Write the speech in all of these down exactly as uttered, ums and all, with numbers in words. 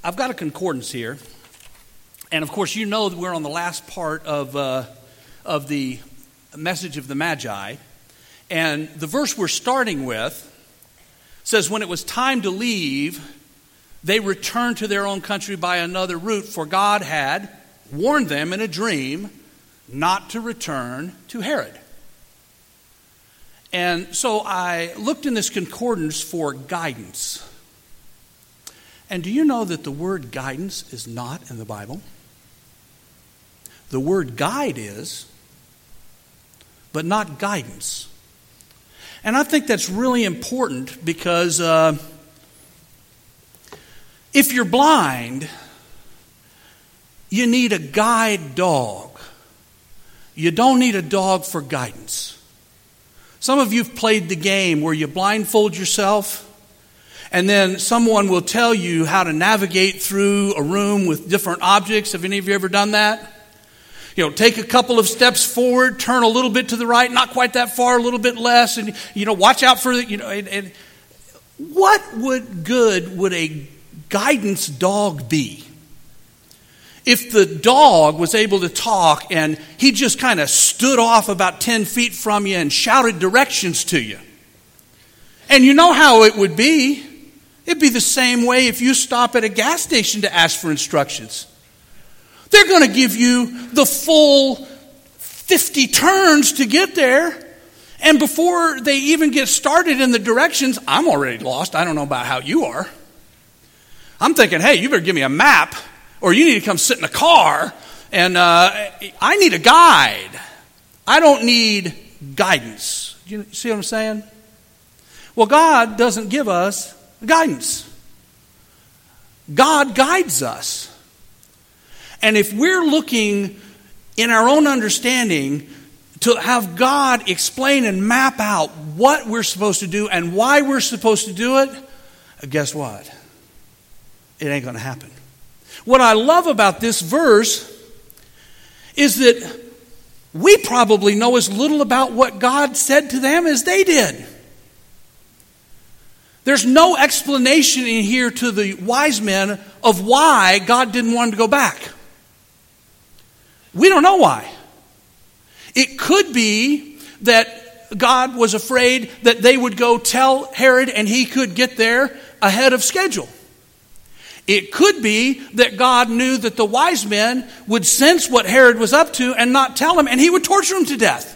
I've got a concordance here. And of course, you know that we're on the last part of, uh, of the message of the Magi. And the verse we're starting with says, when it was time to leave, they returned to their own country by another route, for God had warned them in a dream not to return to Herod. And so I looked in this concordance for guidance. And do you know that the word guidance is not in the Bible? The word guide is, but not guidance. And I think that's really important because uh, if you're blind, you need a guide dog. You don't need a dog for guidance. Some of you have played the game where you blindfold yourself and then someone will tell you how to navigate through a room with different objects. Have any of you ever done that? You know, take a couple of steps forward, turn a little bit to the right, not quite that far, a little bit less, and, you know, watch out for the, you know, and, and what would good would a guidance dog be? If the dog was able to talk and he just kind of stood off about ten feet from you and shouted directions to you. And you know how it would be. It'd be the same way if you stop at a gas station to ask for instructions. They're going to give you the full fifty turns to get there. And before they even get started in the directions, I'm already lost. I don't know about how you are. I'm thinking, hey, you better give me a map. Or you need to come sit in a car, and uh, I need a guide. I don't need guidance. You see what I'm saying? Well, God doesn't give us guidance. God guides us. And if we're looking in our own understanding to have God explain and map out what we're supposed to do and why we're supposed to do it, guess what? It ain't going to happen. What I love about this verse is that we probably know as little about what God said to them as they did. There's no explanation in here to the wise men of why God didn't want them to go back. We don't know why. It could be that God was afraid that they would go tell Herod and he could get there ahead of schedule. It could be that God knew that the wise men would sense what Herod was up to and not tell him, and he would torture him to death.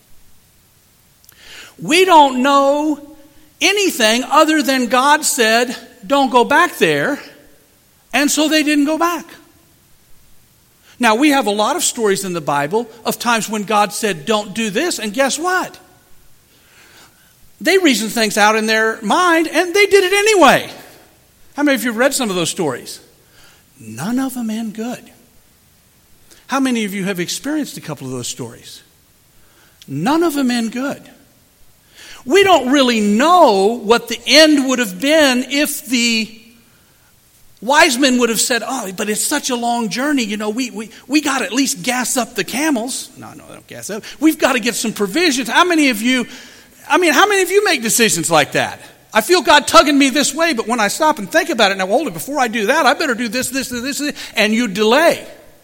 We don't know anything other than God said, don't go back there, and so they didn't go back. Now, we have a lot of stories in the Bible of times when God said, don't do this, and guess what? They reasoned things out in their mind, and they did it anyway. How many of you have read some of those stories? None of them end good. How many of you have experienced a couple of those stories? None of them end good. We don't really know what the end would have been if the wise men would have said, oh, but it's such a long journey, you know, we we, we got to at least gas up the camels. No, no, they don't gas up. We've got to get some provisions. How many of you, I mean, how many of you make decisions like that? I feel God tugging me this way, but when I stop and think about it, now hold it, before I do that, I better do this, this, this, this, and you delay.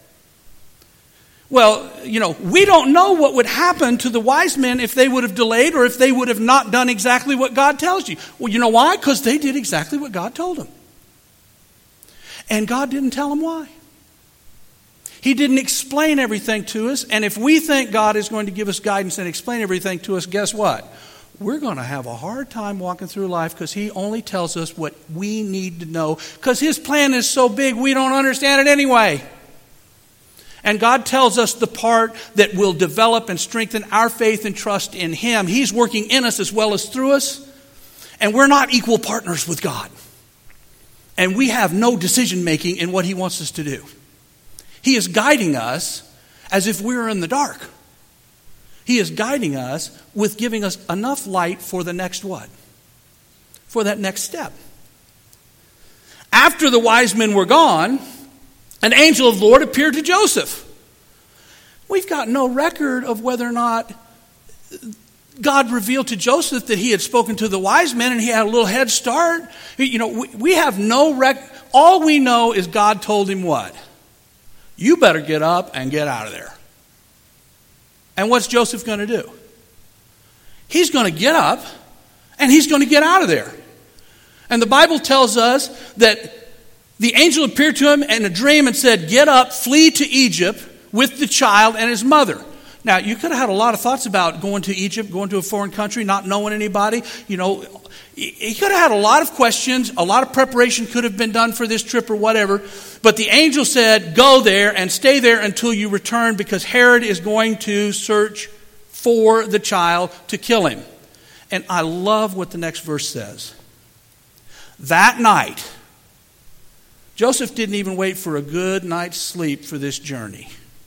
Well, you know, we don't know what would happen to the wise men if they would have delayed or if they would have not done exactly what God tells you. Well, you know why? Because they did exactly what God told them. And God didn't tell them why. He didn't explain everything to us, and if we think God is going to give us guidance and explain everything to us, guess what? We're going to have a hard time walking through life because he only tells us what we need to know because his plan is so big we don't understand it anyway. And God tells us the part that will develop and strengthen our faith and trust in him. He's working in us as well as through us. And we're not equal partners with God. And we have no decision making in what he wants us to do. He is guiding us as if we were in the dark. He is guiding us with giving us enough light for the next what? For that next step. After the wise men were gone, an angel of the Lord appeared to Joseph. We've got no record of whether or not God revealed to Joseph that he had spoken to the wise men and he had a little head start. You know, we, we have no rec- All we know is God told him what? You better get up and get out of there. And what's Joseph going to do? He's going to get up and he's going to get out of there. And the Bible tells us that the angel appeared to him in a dream and said, get up, flee to Egypt with the child and his mother. Now, you could have had a lot of thoughts about going to Egypt, going to a foreign country, not knowing anybody. You know, he could have had a lot of questions. A lot of preparation could have been done for this trip or whatever. But the angel said, go there and stay there until you return, because Herod is going to search for the child to kill him. And I love what the next verse says. That night, Joseph didn't even wait for a good night's sleep for this journey.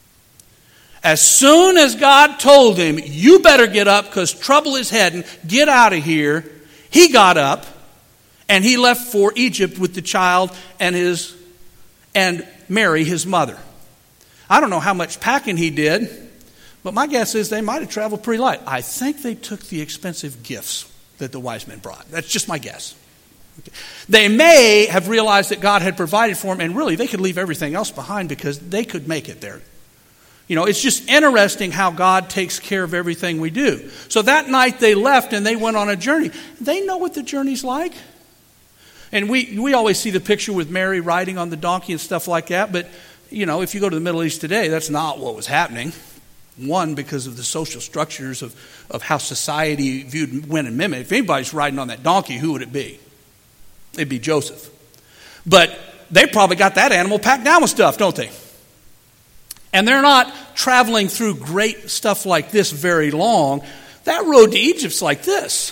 As soon as God told him, you better get up because trouble is heading, get out of here, he got up and he left for Egypt with the child and his and Mary, his mother. I don't know how much packing he did, but my guess is they might have traveled pretty light. I think they took the expensive gifts that the wise men brought. That's just my guess. Okay. They may have realized that God had provided for them, and really they could leave everything else behind because they could make it there. You know, it's just interesting how God takes care of everything we do. So that night they left and they went on a journey. They know what the journey's like. And we, we always see the picture with Mary riding on the donkey and stuff like that. But, you know, if you go to the Middle East today, that's not what was happening. One, because of the social structures of, of how society viewed men and women. If anybody's riding on that donkey, who would it be? It'd be Joseph. But they probably got that animal packed down with stuff, don't they? And they're not traveling through great stuff like this very long. That road to Egypt's like this.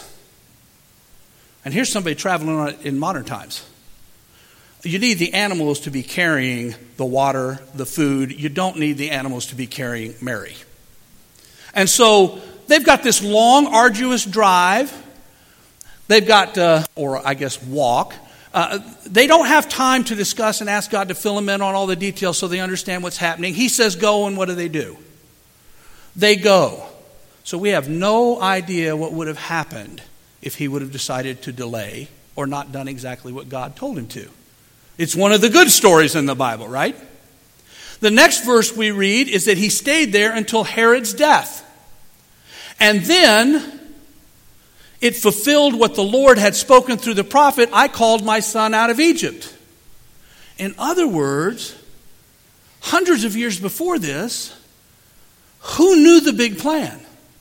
And here's somebody traveling on it in modern times. You need the animals to be carrying the water, the food. You don't need the animals to be carrying Mary. And so they've got this long, arduous drive. They've got, uh, or I guess walk. Uh, they don't have time to discuss and ask God to fill them in on all the details so they understand what's happening. He says go, and what do they do? They go. So we have no idea what would have happened if he would have decided to delay or not done exactly what God told him to. It's one of the good stories in the Bible, right? The next verse we read is that he stayed there until Herod's death. And then it fulfilled what the Lord had spoken through the prophet, I called my son out of Egypt. In other words, hundreds of years before this, who knew the big plan?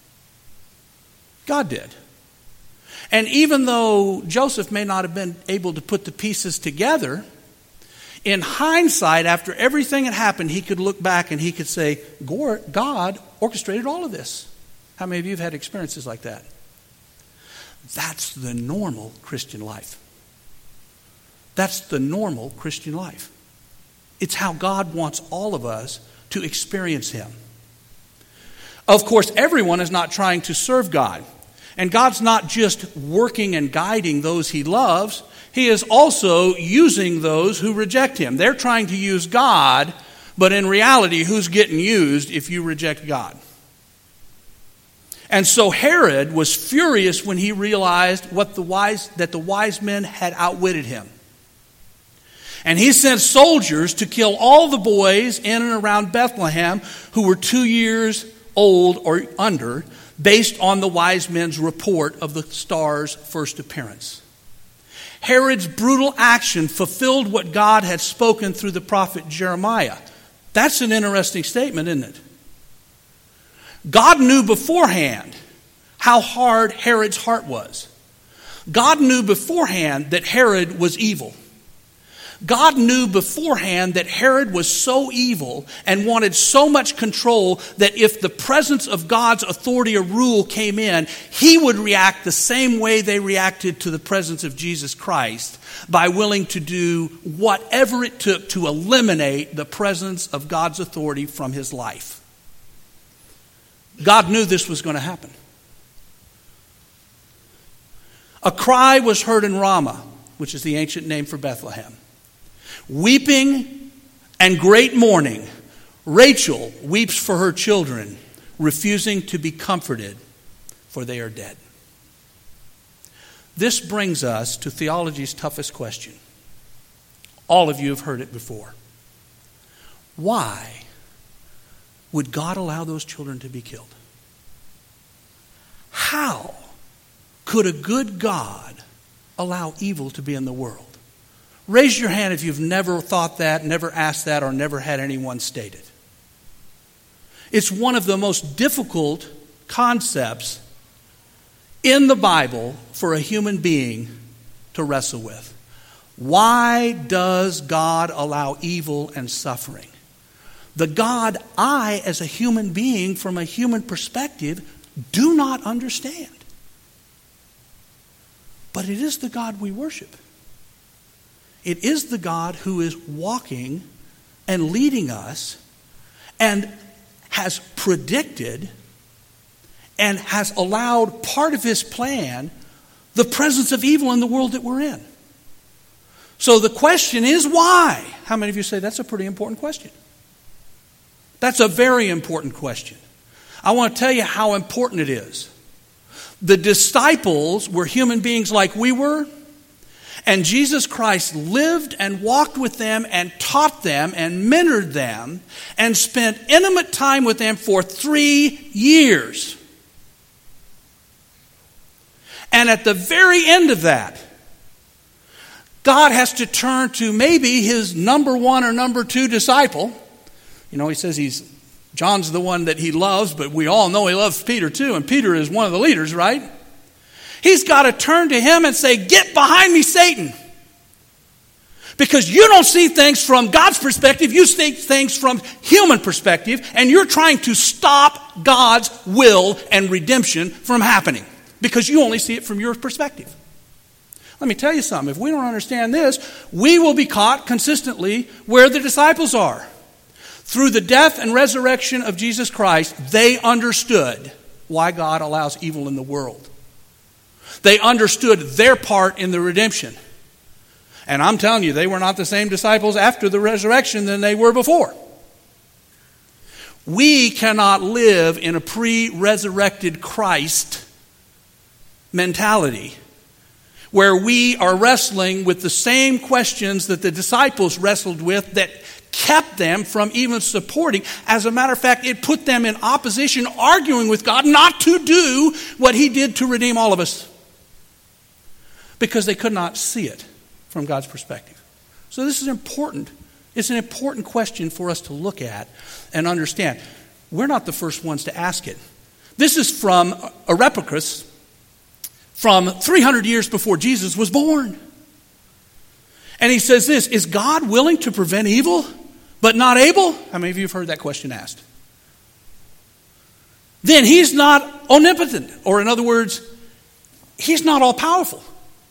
God did. And even though Joseph may not have been able to put the pieces together, in hindsight, after everything had happened, he could look back and he could say, God orchestrated all of this. How many of you have had experiences like that? That's the normal Christian life. That's the normal Christian life. It's how God wants all of us to experience him. Of course, everyone is not trying to serve God. And God's not just working and guiding those he loves. He is also using those who reject him. They're trying to use God, but in reality, who's getting used if you reject God? And so Herod was furious when he realized what the wise, that the wise men had outwitted him. And he sent soldiers to kill all the boys in and around Bethlehem who were two years old or under, based on the wise men's report of the star's first appearance. Herod's brutal action fulfilled what God had spoken through the prophet Jeremiah. That's an interesting statement, isn't it? God knew beforehand how hard Herod's heart was. God knew beforehand that Herod was evil. God knew beforehand that Herod was so evil and wanted so much control that if the presence of God's authority or rule came in, he would react the same way they reacted to the presence of Jesus Christ, by willing to do whatever it took to eliminate the presence of God's authority from his life. God knew this was going to happen. A cry was heard in Ramah, which is the ancient name for Bethlehem. Weeping and great mourning, Rachel weeps for her children, refusing to be comforted, for they are dead. This brings us to theology's toughest question. All of you have heard it before. Why would God allow those children to be killed? How could a good God allow evil to be in the world? Raise your hand if you've never thought that, never asked that, or never had anyone state it. It's one of the most difficult concepts in the Bible for a human being to wrestle with. Why does God allow evil and suffering? The God I, as a human being, from a human perspective, do not understand. But it is the God we worship. It is the God who is walking and leading us and has predicted and has allowed part of his plan the presence of evil in the world that we're in. So the question is why? How many of you say that's a pretty important question? That's a very important question. I want to tell you how important it is. The disciples were human beings like we were, and Jesus Christ lived and walked with them and taught them and mentored them and spent intimate time with them for three years. And at the very end of that, God has to turn to maybe his number one or number two disciple. You know, he says he's John's the one that he loves, but we all know he loves Peter too, and Peter is one of the leaders, right? He's got to turn to him and say, "Get behind me, Satan." Because you don't see things from God's perspective, you see things from human perspective, and you're trying to stop God's will and redemption from happening because you only see it from your perspective. Let me tell you something. If we don't understand this, we will be caught consistently where the disciples are. Through the death and resurrection of Jesus Christ, they understood why God allows evil in the world. They understood their part in the redemption. And I'm telling you, they were not the same disciples after the resurrection than they were before. We cannot live in a pre-resurrected Christ mentality where we are wrestling with the same questions that the disciples wrestled with that kept them from even supporting. As a matter of fact, it put them in opposition, arguing with God not to do what he did to redeem all of us. Because they could not see it from God's perspective. So this is important. It's an important question for us to look at and understand. We're not the first ones to ask it. This is from Areopagus from three hundred years before Jesus was born. And he says this, is God willing to prevent evil but not able? How many of you have heard that question asked? Then he's not omnipotent, or in other words, he's not all powerful.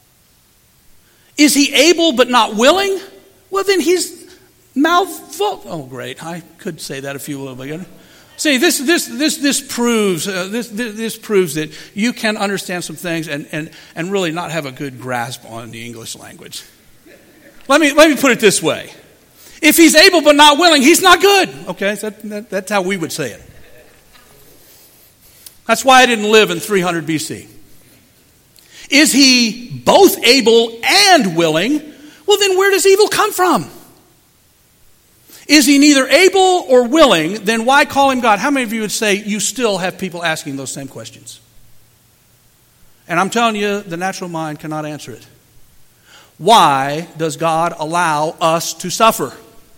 Is he able but not willing? Well, then he's malfunctioning. Oh, great! I could say that a few little bit ago. See, this this this this proves uh, this, this this proves that you can understand some things and and and really not have a good grasp on the English language. Let me let me put it this way: if he's able but not willing, he's not good. Okay, so that, that, that's how we would say it. That's why I didn't live in three hundred B C. Is he both able and willing? Well, then where does evil come from? Is he neither able or willing? Then why call him God? How many of you would say you still have people asking those same questions? And I'm telling you, the natural mind cannot answer it. Why does God allow us to suffer?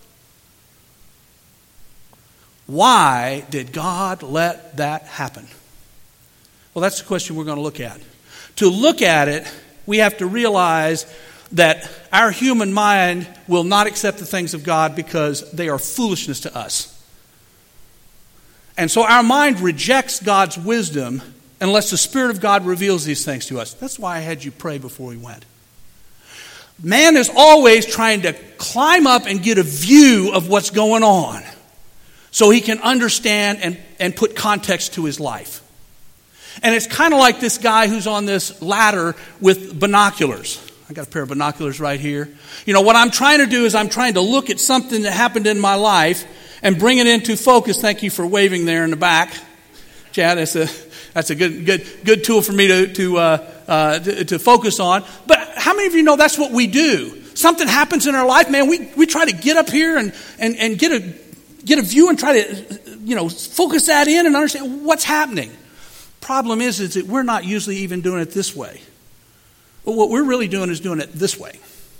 Why did God let that happen? Well, that's the question we're going to look at. To look at it, we have to realize that our human mind will not accept the things of God because they are foolishness to us. And so our mind rejects God's wisdom unless the Spirit of God reveals these things to us. That's why I had you pray before we went. Man is always trying to climb up and get a view of what's going on so he can understand and, and put context to his life. And it's kind of like this guy who's on this ladder with binoculars. I got a pair of binoculars right here. You know, what I'm trying to do is I'm trying to look at something that happened in my life and bring it into focus. Thank you for waving there in the back. Chad, that's a that's a good good good tool for me to to uh, uh, to, to focus on. But how many of you know that's what we do? something happens in our life, man, we, we try to get up here and, and, and get a get a view and try to, you know, focus that in and understand what's happening. Problem is, is that we're not usually even doing it this way. But what we're really doing is doing it this way.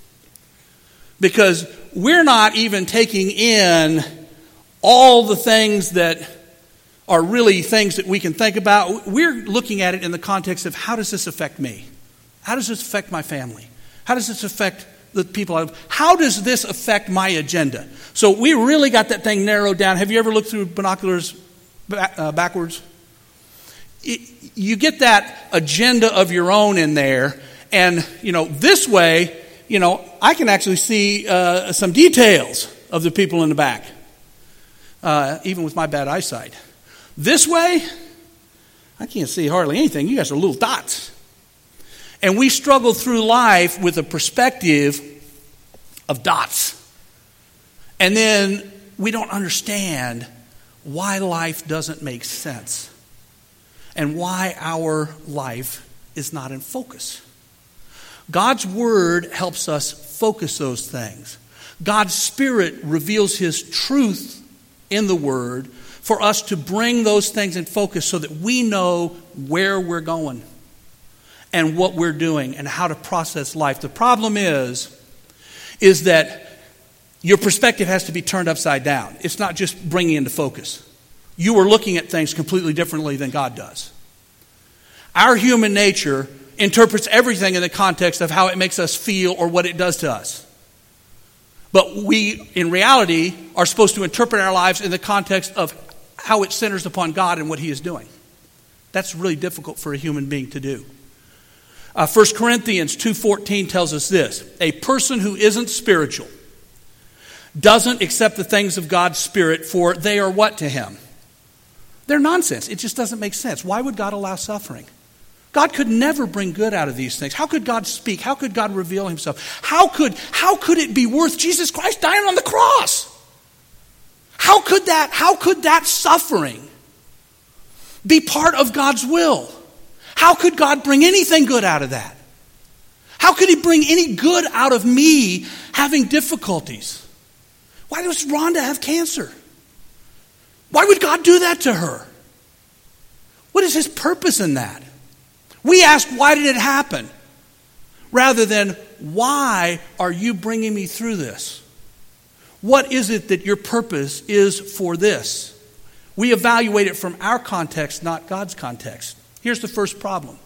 Because we're not even taking in all the things that are really things that we can think about. We're looking at it in the context of, how does this affect me? How does this affect my family? How does this affect the people I love? How does this affect my agenda? So we really got that thing narrowed down. Have you ever looked through binoculars back, uh, backwards? It, you get that agenda of your own in there. And, you know, this way, you know, I can actually see uh, some details of the people in the back, uh, even with my bad eyesight. This way, I can't see hardly anything. You guys are little dots. And we struggle through life with a perspective of dots. And then we don't understand why life doesn't make sense and why our life is not in focus. God's Word helps us focus those things. God's Spirit reveals His truth in the Word for us to bring those things in focus so that we know where we're going and what we're doing and how to process life. The problem is, is that your perspective has to be turned upside down. It's not just bringing into focus. You are looking at things completely differently than God does. Our human nature interprets everything in the context of how it makes us feel or what it does to us. But we, in reality, are supposed to interpret our lives in the context of how it centers upon God and what He is doing. That's really difficult for a human being to do. Uh, First Corinthians two fourteen tells us this: a person who isn't spiritual doesn't accept the things of God's Spirit, for they are what to him? They're nonsense. It just doesn't make sense. Why would God allow suffering? God could never bring good out of these things. How could God speak? How could God reveal Himself? How could, how could it be worth Jesus Christ dying on the cross? How could that, how could that suffering be part of God's will? How could God bring anything good out of that? How could He bring any good out of me having difficulties? Why does Rhonda have cancer? Why would God do that to her? What is His purpose in that? We ask, why did it happen? Rather than, why are you bringing me through this? What is it that your purpose is for this? We evaluate it from our context, not God's context. Here's the first problem.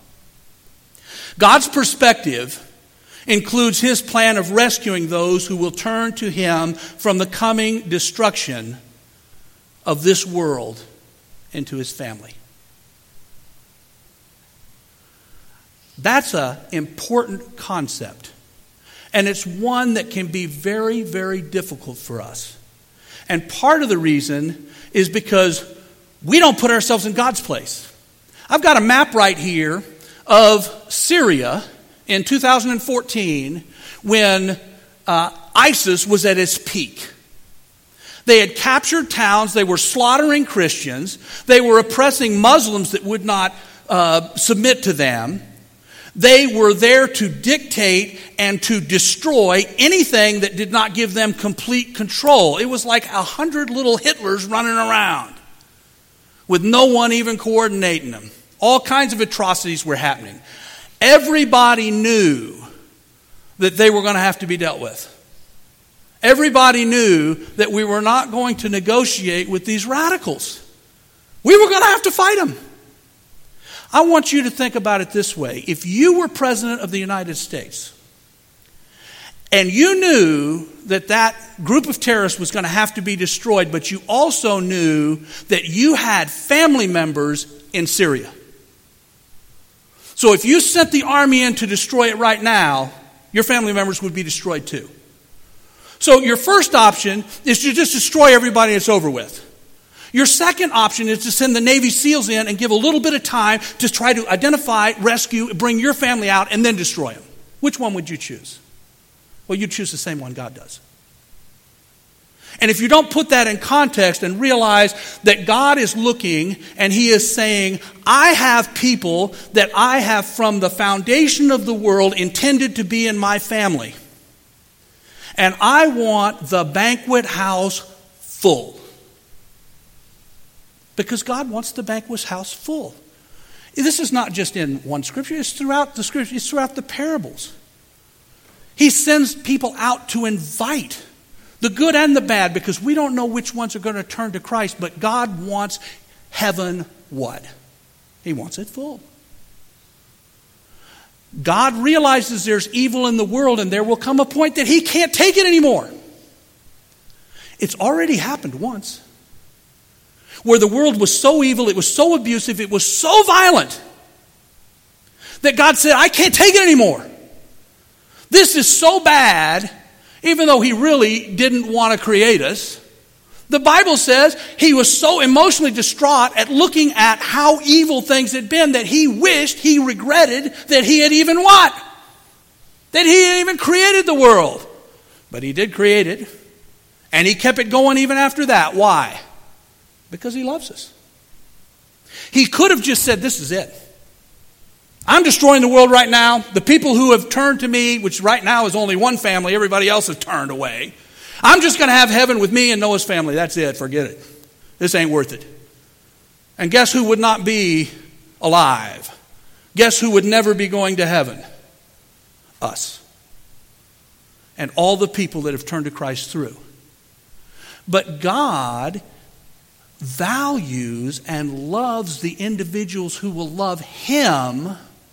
God's perspective includes His plan of rescuing those who will turn to Him from the coming destruction of this world into His family. That's an important concept. And it's one that can be very, very difficult for us. And part of the reason is because we don't put ourselves in God's place. I've got a map right here of Syria in two thousand fourteen when uh, ISIS was at its peak. They had captured towns. They were slaughtering Christians. They were oppressing Muslims that would not uh, submit to them. They were there to dictate and to destroy anything that did not give them complete control. It was like a hundred little Hitlers running around with no one even coordinating them. All kinds of atrocities were happening. Everybody knew that they were going to have to be dealt with. Everybody knew that we were not going to negotiate with these radicals. We were going to have to fight them. I want you to think about it this way. If you were president of the United States and you knew that that group of terrorists was going to have to be destroyed, but you also knew that you had family members in Syria. So if you sent the army in to destroy it right now, your family members would be destroyed too. So your first option is to just destroy everybody and it's over with. Your second option is to send the Navy SEALs in and give a little bit of time to try to identify, rescue, bring your family out, and then destroy them. Which one would you choose? Well, you'd choose the same one God does. And if you don't put that in context and realize that God is looking and He is saying, I have people that I have from the foundation of the world intended to be in my family. And I want the banquet house full. Because God wants the banquet house full. This is not just in one scripture, it's throughout the scripture, it's throughout the parables. He sends people out to invite the good and the bad, because we don't know which ones are going to turn to Christ, but God wants heaven what? He wants it full. God realizes there's evil in the world, and there will come a point that He can't take it anymore. It's already happened once, where the world was so evil, it was so abusive, it was so violent, that God said, I can't take it anymore. This is so bad, even though He really didn't want to create us. The Bible says He was so emotionally distraught at looking at how evil things had been that He wished, He regretted that He had even what? That He had even created the world. But He did create it. And He kept it going even after that. Why? Because He loves us. He could have just said, this is it. I'm destroying the world right now. The people who have turned to me, which right now is only one family, everybody else has turned away. I'm just going to have heaven with me and Noah's family. That's it. Forget it. This ain't worth it. And guess who would not be alive? Guess who would never be going to heaven? Us. And all the people that have turned to Christ through. But God values and loves the individuals who will love Him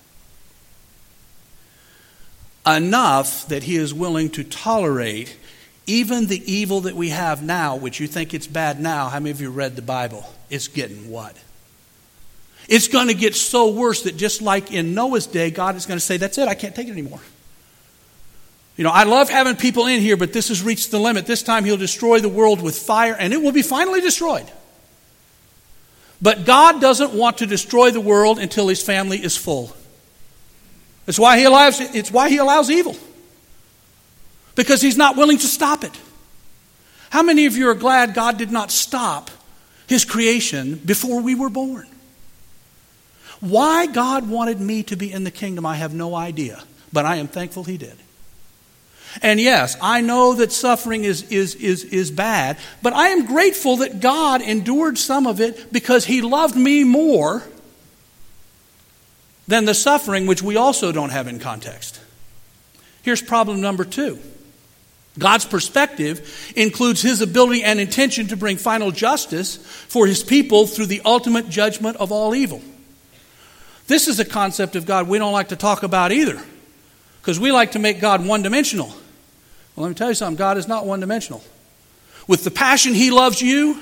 enough that He is willing to tolerate even the evil that we have now, which you think it's bad now. How many of you read the Bible? It's getting what? It's going to get so worse that just like in Noah's day, God is going to say, that's it, I can't take it anymore. You know, I love having people in here, but this has reached the limit. This time He'll destroy the world with fire, and it will be finally destroyed. But God doesn't want to destroy the world until His family is full. It's why He allows, it's why He allows evil. Because He's not willing to stop it. How many of you are glad God did not stop His creation before we were born? Why God wanted me to be in the kingdom, I have no idea. But I am thankful He did. And yes, I know that suffering is, is, is, is bad, but I am grateful that God endured some of it because He loved me more than the suffering, which we also don't have in context. Here's problem number two. God's perspective includes His ability and intention to bring final justice for His people through the ultimate judgment of all evil. This is a concept of God we don't like to talk about either, because we like to make God one-dimensional. Well, let me tell you something. God is not one-dimensional. With the passion He loves you,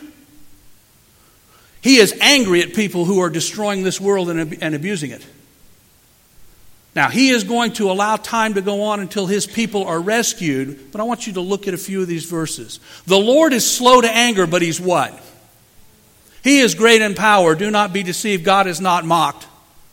He is angry at people who are destroying this world and, and abusing it. Now, He is going to allow time to go on until His people are rescued, but I want you to look at a few of these verses. The Lord is slow to anger, but He's what? He is great in power. Do not be deceived. God is not mocked.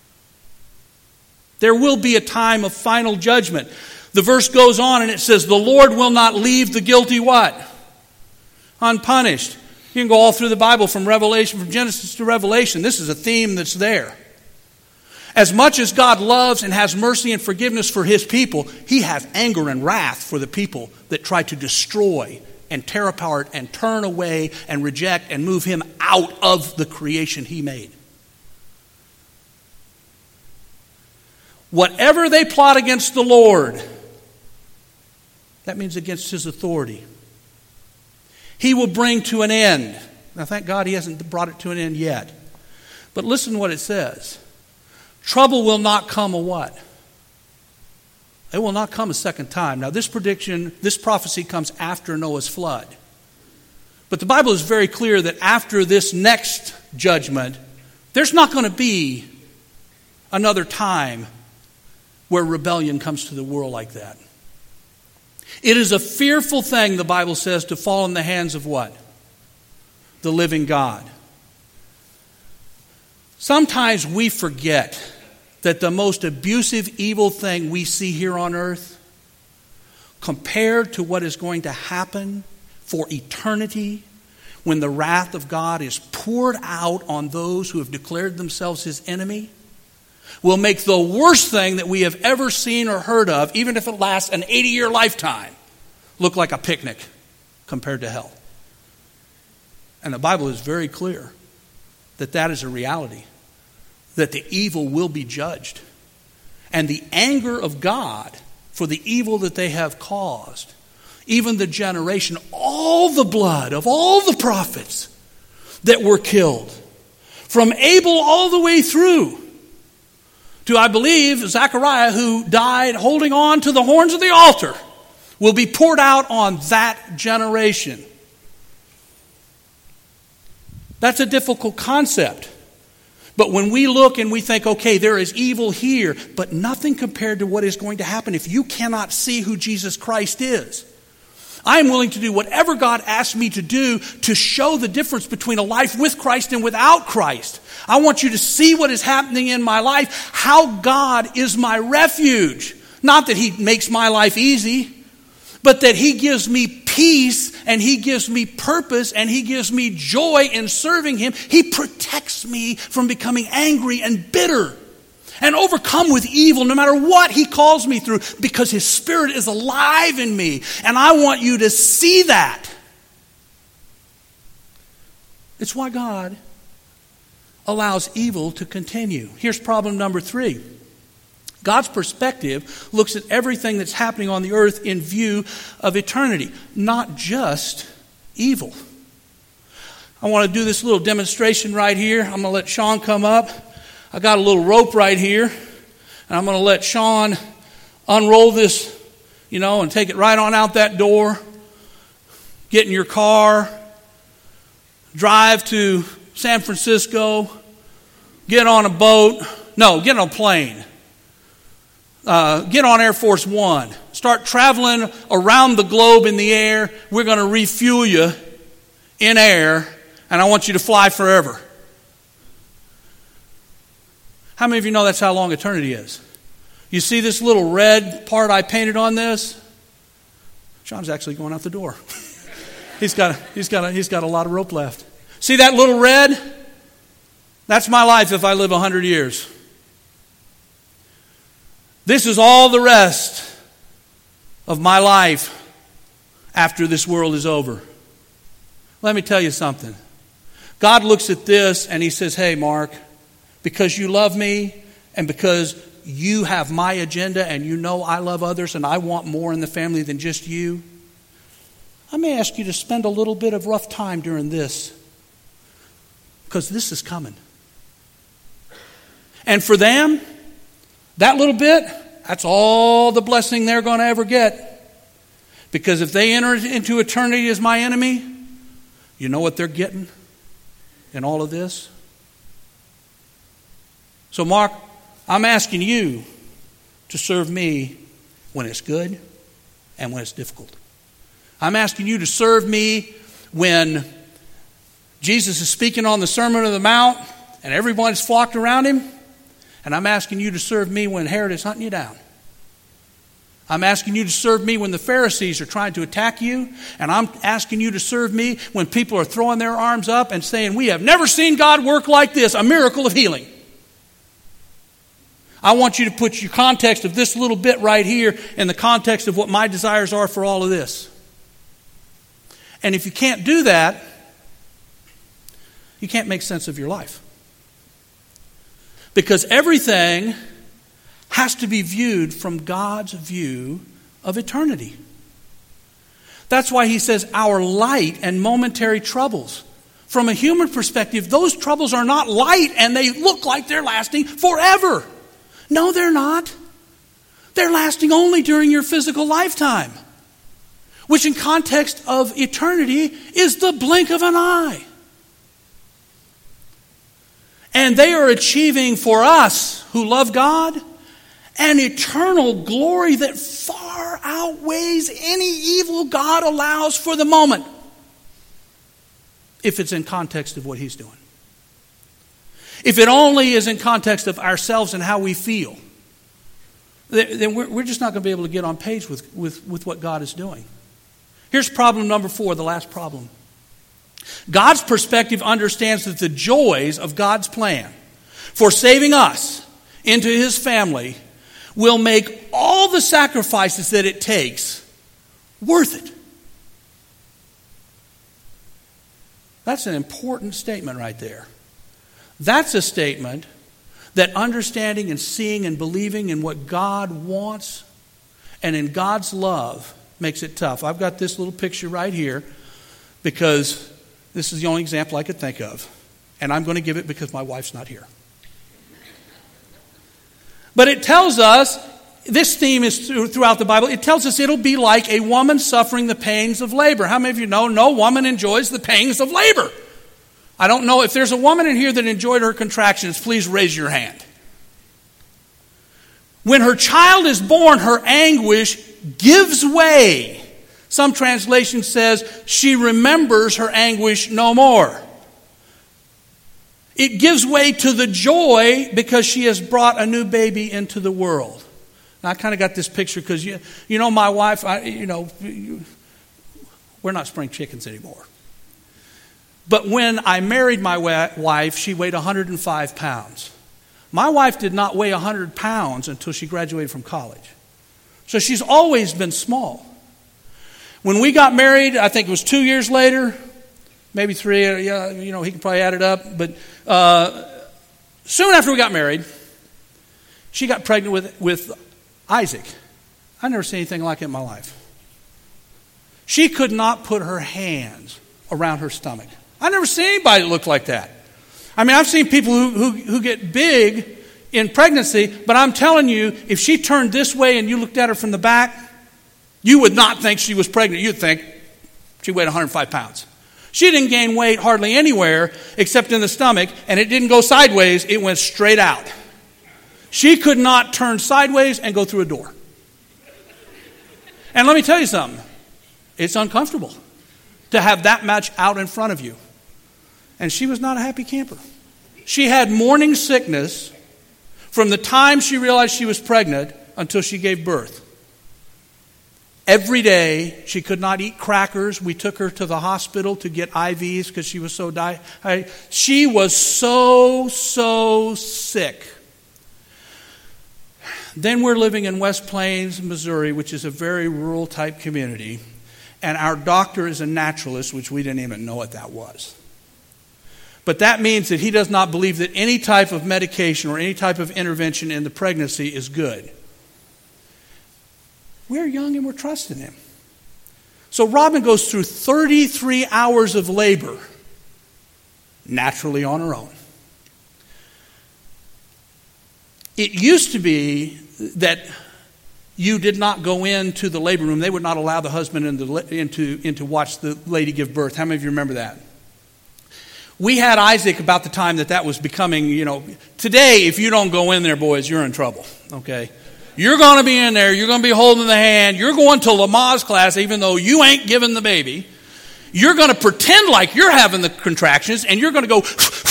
There will be a time of final judgment. The verse goes on and it says, the Lord will not leave the guilty what? Unpunished. You can go all through the Bible from Revelation, from Genesis to Revelation. This is a theme that's there. As much as God loves and has mercy and forgiveness for His people, He has anger and wrath for the people that try to destroy and tear apart and turn away and reject and move Him out of the creation He made. Whatever they plot against the Lord, that means against His authority, He will bring to an end. Now, thank God He hasn't brought it to an end yet. But listen to what it says. Trouble will not come a what? It will not come a second time. Now, this prediction, this prophecy comes after Noah's flood. But the Bible is very clear that after this next judgment, there's not going to be another time where rebellion comes to the world like that. It is a fearful thing, the Bible says, to fall in the hands of what? The living God. Sometimes we forget that the most abusive, evil thing we see here on earth, compared to what is going to happen for eternity, when the wrath of God is poured out on those who have declared themselves His enemy, will make the worst thing that we have ever seen or heard of, even if it lasts an eighty-year lifetime, look like a picnic compared to hell. And the Bible is very clear that that is a reality, that the evil will be judged. And the anger of God for the evil that they have caused, even the generation, all the blood of all the prophets that were killed, from Abel all the way through to, I believe, Zechariah, who died holding on to the horns of the altar, will be poured out on that generation. That's a difficult concept. But when we look and we think, okay, there is evil here, but nothing compared to what is going to happen if you cannot see who Jesus Christ is. I am willing to do whatever God asks me to do to show the difference between a life with Christ and without Christ. I want you to see what is happening in my life, how God is my refuge. Not that He makes my life easy, but that He gives me peace and He gives me purpose and He gives me joy in serving Him. He protects me from becoming angry and bitter and overcome with evil no matter what He calls me through, because His Spirit is alive in me. And I want you to see that. It's why God allows evil to continue. Here's problem number three. God's perspective looks at everything that's happening on the earth in view of eternity, not just evil. I want to do this little demonstration right here. I'm going to let Sean come up. I got a little rope right here, and I'm going to let Sean unroll this, you know, and take it right on out that door. Get in your car, drive to San Francisco, get on a boat. No, get on a plane. Uh, get on Air Force One. Start traveling around the globe in the air. We're going to refuel you in air, and I want you to fly forever. How many of you know that's how long eternity is? You see this little red part I painted on this? Sean's actually going out the door. he's got a, he's got a, he's got a lot of rope left. See that little red? That's my life if I live a hundred years. This is all the rest of my life after this world is over. Let me tell you something. God looks at this and He says, hey, Mark, because you love me and because you have my agenda and you know I love others and I want more in the family than just you, I may ask you to spend a little bit of rough time during this, because this is coming. And for them, that little bit, that's all the blessing they're going to ever get. Because if they enter into eternity as my enemy, you know what they're getting in all of this? So, Mark, I'm asking you to serve me when it's good and when it's difficult. I'm asking you to serve me when Jesus is speaking on the Sermon on the Mount and everyone's flocked around Him. And I'm asking you to serve me when Herod is hunting you down. I'm asking you to serve me when the Pharisees are trying to attack you. And I'm asking you to serve me when people are throwing their arms up and saying, we have never seen God work like this, a miracle of healing. I want you to put your context of this little bit right here in the context of what my desires are for all of this. And if you can't do that, you can't make sense of your life. Because everything has to be viewed from God's view of eternity. That's why He says our light and momentary troubles. From a human perspective, those troubles are not light and they look like they're lasting forever. No, they're not. They're lasting only during your physical lifetime, which in context of eternity is the blink of an eye. And they are achieving for us who love God an eternal glory that far outweighs any evil God allows for the moment, if it's in context of what He's doing. If it only is in context of ourselves and how we feel, then we're just not going to be able to get on page with, with, with what God is doing. Here's problem number four, the last problem. God's perspective understands that the joys of God's plan for saving us into His family will make all the sacrifices that it takes worth it. That's an important statement right there. That's a statement that understanding and seeing and believing in what God wants and in God's love makes it tough. I've got this little picture right here because this is the only example I could think of. And I'm going to give it because my wife's not here. But it tells us, this theme is throughout the Bible, it tells us it'll be like a woman suffering the pains of labor. How many of you know no woman enjoys the pains of labor? I don't know if there's a woman in here that enjoyed her contractions, please raise your hand. When her child is born, her anguish gives way. Some translation says she remembers her anguish no more. It gives way to the joy because she has brought a new baby into the world. Now, I kind of got this picture because, you, you know, my wife, I, you know, we're not spring chickens anymore. But when I married my wife, she weighed one hundred five pounds. My wife did not weigh one hundred pounds until she graduated from college. So she's always been small. When we got married, I think it was two years later, maybe three, yeah, you know, he can probably add it up. But uh, soon after we got married, she got pregnant with, with Isaac. I've never seen anything like it in my life. She could not put her hands around her stomach. I've never seen anybody that looked like that. I mean, I've seen people who, who, who get big in pregnancy, but I'm telling you, if she turned this way and you looked at her from the back, you would not think she was pregnant. You'd think she weighed one hundred five pounds. She didn't gain weight hardly anywhere except in the stomach, and it didn't go sideways, it went straight out. She could not turn sideways and go through a door. And let me tell you something, it's uncomfortable to have that much out in front of you. And she was not a happy camper. She had morning sickness from the time she realized she was pregnant until she gave birth. Every day, she could not eat crackers. We took her to the hospital to get I Vs because she was so di- She was so, so sick. Then we're living in West Plains, Missouri, which is a very rural type community. And our doctor is a naturalist, which we didn't even know what that was. But that means that he does not believe that any type of medication or any type of intervention in the pregnancy is good. We're young and we're trusting him. So Robin goes through thirty-three hours of labor, naturally on her own. It used to be that you did not go into the labor room. They would not allow the husband in, the, into, in to watch the lady give birth. How many of you remember that? We had Isaac about the time that that was becoming, you know, today if you don't go in there, boys, you're in trouble, okay? You're going to be in there. You're going to be holding the hand. You're going to Lamaze class even though you ain't giving the baby. You're going to pretend like you're having the contractions and you're going to go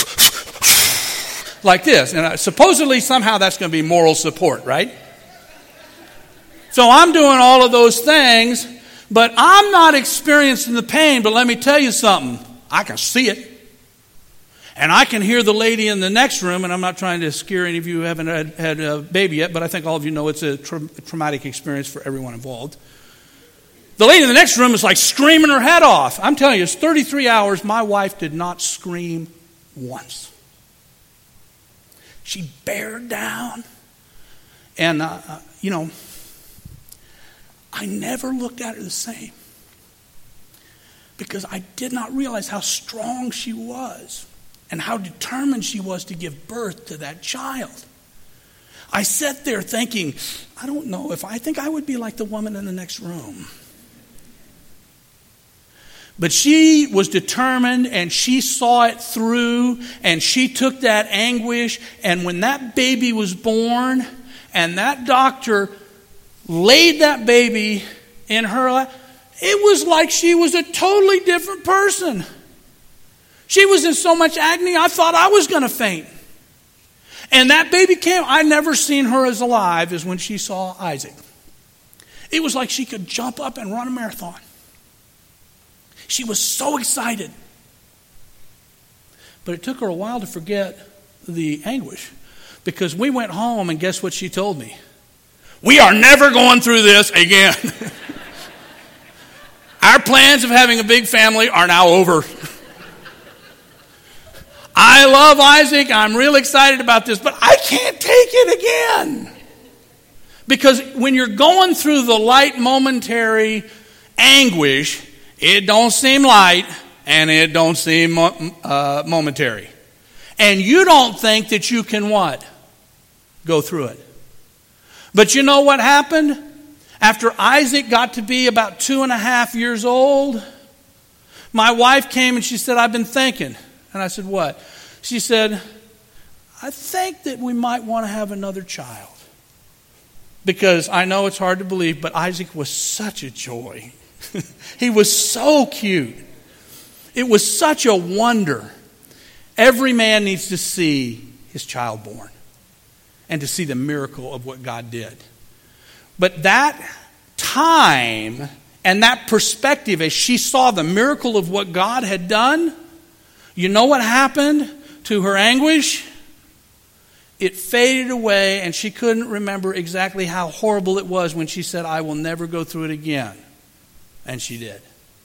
like this. And supposedly somehow that's going to be moral support, right? So I'm doing all of those things, but I'm not experiencing the pain. But let me tell you something. I can see it. And I can hear the lady in the next room, and I'm not trying to scare any of you who haven't had, had a baby yet, but I think all of you know it's a tra- traumatic experience for everyone involved. The lady in the next room is like screaming her head off. I'm telling you, it's thirty-three hours. My wife did not scream once. She bared down. And, uh, you know, I never looked at her the same. Because I did not realize how strong she was. And how determined she was to give birth to that child. I sat there thinking, I don't know if I think I would be like the woman in the next room. But she was determined and she saw it through and she took that anguish. And when that baby was born and that doctor laid that baby in her lap, it was like she was a totally different person. She was in so much agony, I thought I was going to faint. And that baby came. I never seen her as alive as when she saw Isaac. It was like she could jump up and run a marathon. She was so excited. But it took her a while to forget the anguish. Because we went home and guess what she told me? We are never going through this again. plans of having a big family are now over. I love Isaac. I'm real excited about this, but I can't take it again. Because when you're going through the light momentary anguish, it don't seem light and it don't seem uh, momentary. And you don't think that you can what? Go through it. But you know what happened? After Isaac got to be about two and a half years old, my wife came and she said, I've been thinking. And I said, what? She said, I think that we might want to have another child. Because I know it's hard to believe, but Isaac was such a joy. He was so cute. It was such a wonder. Every man needs to see his child born and to see the miracle of what God did. But that time and that perspective, as she saw the miracle of what God had done, you know what happened to her anguish? It faded away, and she couldn't remember exactly how horrible it was when she said, I will never go through it again. And she did.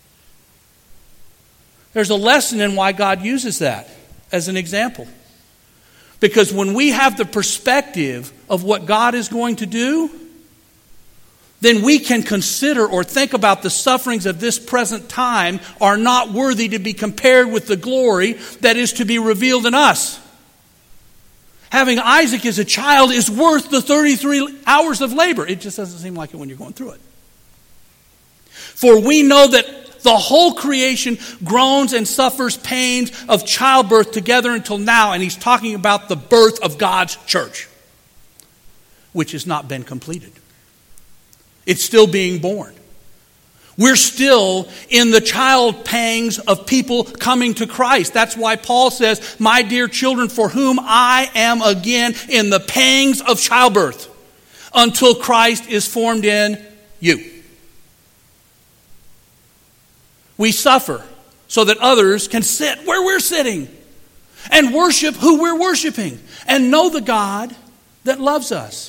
There's a lesson in why God uses that as an example. Because when we have the perspective of what God is going to do, then we can consider or think about the sufferings of this present time are not worthy to be compared with the glory that is to be revealed in us. Having Isaac as a child is worth the thirty-three hours of labor. It just doesn't seem like it when you're going through it. For we know that the whole creation groans and suffers pains of childbirth together until now. And he's talking about the birth of God's church, which has not been completed. It's still being born. We're still in the child pangs of people coming to Christ. That's why Paul says, my dear children, for whom I am again in the pangs of childbirth, until Christ is formed in you. We suffer so that others can sit where we're sitting and worship who we're worshiping and know the God that loves us.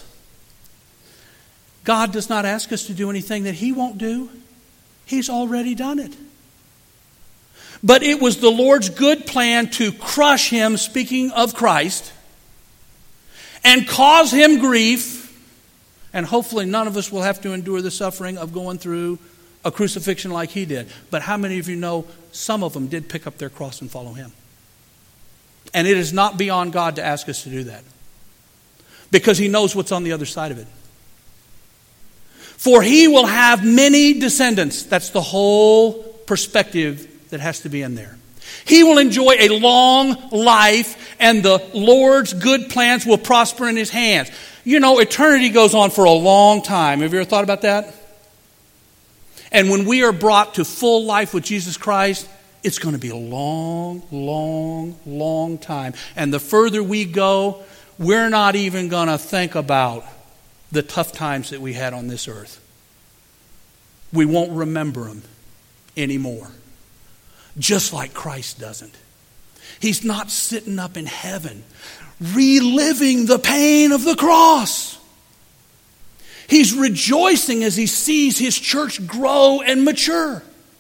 God does not ask us to do anything that He won't do. He's already done it. But it was the Lord's good plan to crush Him, speaking of Christ, and cause Him grief. And hopefully none of us will have to endure the suffering of going through a crucifixion like He did. But how many of you know some of them did pick up their cross and follow Him? And it is not beyond God to ask us to do that, because He knows what's on the other side of it. For He will have many descendants. That's the whole perspective that has to be in there. He will enjoy a long life, and the Lord's good plans will prosper in His hands. You know, eternity goes on for a long time. Have you ever thought about that? And when we are brought to full life with Jesus Christ, it's going to be a long, long, long time. And the further we go, we're not even going to think about the tough times that we had on this earth. We won't remember them anymore. Just like Christ doesn't. He's not sitting up in heaven reliving the pain of the cross. He's rejoicing as He sees His church grow and mature.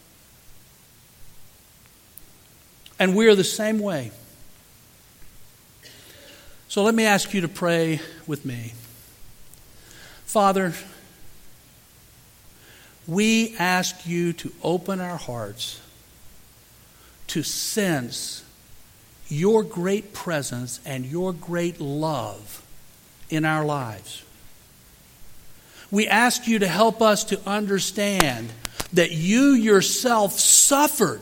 And we are the same way. So let me ask you to pray with me. Father, we ask You to open our hearts to sense Your great presence and Your great love in our lives. We ask You to help us to understand that You Yourself suffered,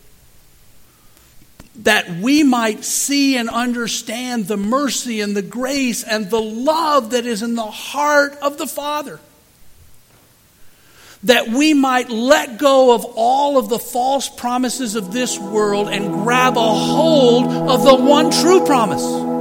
that we might see and understand the mercy and the grace and the love that is in the heart of the Father. That we might let go of all of the false promises of this world and grab a hold of the one true promise.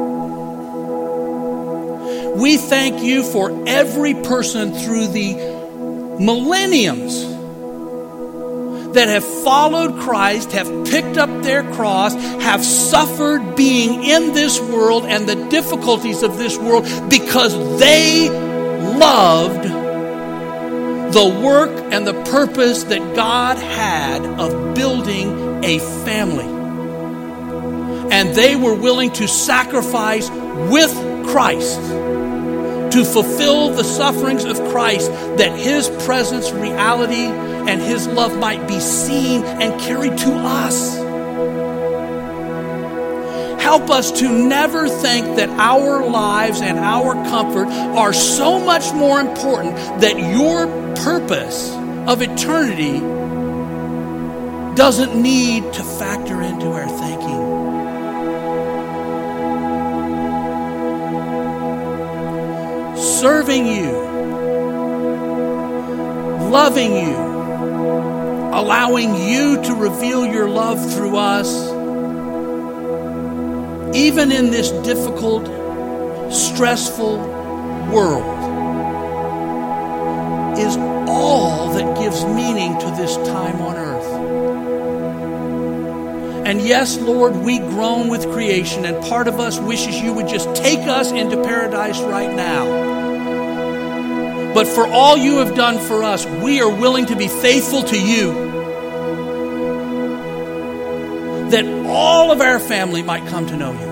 We thank You for every person through the millenniums that have followed Christ, have picked up their cross, have suffered being in this world and the difficulties of this world because they loved the work and the purpose that God had of building a family. And they were willing to sacrifice with Christ to fulfill the sufferings of Christ, that his presence, reality, and his love might be seen and carried to us. Help us to never think that our lives and our comfort are so much more important that your purpose of eternity doesn't need to factor into our thinking. Serving you, loving you, allowing you to reveal your love through us, even in this difficult, stressful world, is all that gives meaning to this time on earth. And yes, Lord, we groan with creation, and part of us wishes you would just take us into paradise right now. But for all you have done for us, we are willing to be faithful to you, that all of our family might come to know you.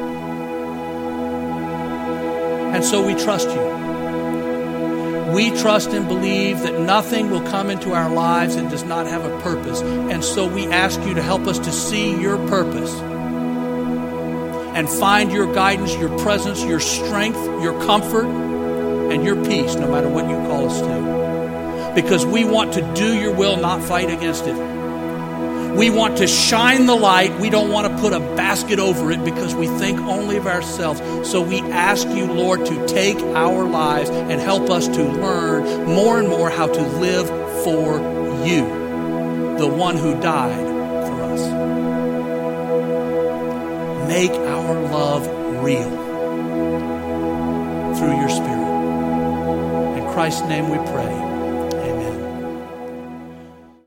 And so we trust you. We trust and believe that nothing will come into our lives that does not have a purpose. And so we ask you to help us to see your purpose and find your guidance, your presence, your strength, your comfort, and your peace, no matter what you call us to. Because we want to do your will, not fight against it. We want to shine the light. We don't want to put a basket over it because we think only of ourselves. So we ask you, Lord, to take our lives and help us to learn more and more how to live for you, the one who died for us. Make our love real through your Spirit. In Christ's name we pray.